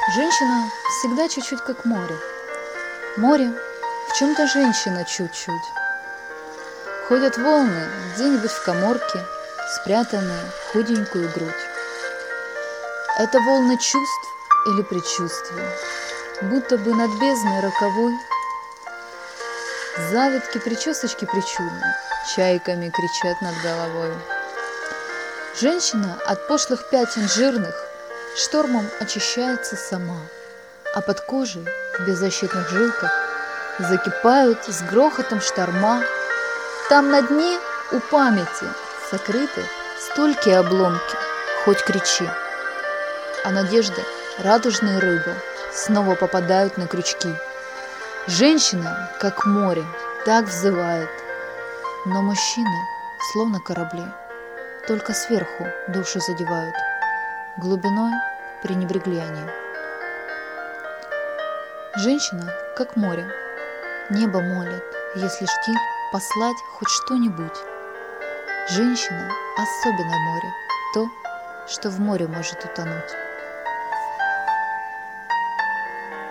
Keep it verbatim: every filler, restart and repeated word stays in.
Женщина всегда чуть-чуть как море. Море в чем-то женщина чуть-чуть. Ходят волны где-нибудь в каморке, спрятанные в худенькую грудь. Это волны чувств или предчувствий, будто бы над бездной роковой. Завитки причесочки причудные чайками кричат над головой. Женщина от пошлых пятен жирных штормом очищается сама, а под кожей в беззащитных жилках закипают с грохотом шторма. Там на дне у памяти сокрыты столькие обломки, хоть кричи. А надежды, радужные рыбы, снова попадают на крючки. Женщина, как море, так взывает, но мужчины, словно корабли, только сверху души задевают, глубиной пренебрегли они. Женщина, как море, небо молит, если штиль послать хоть что-нибудь. Женщина — особенное море, то, что в море может утонуть.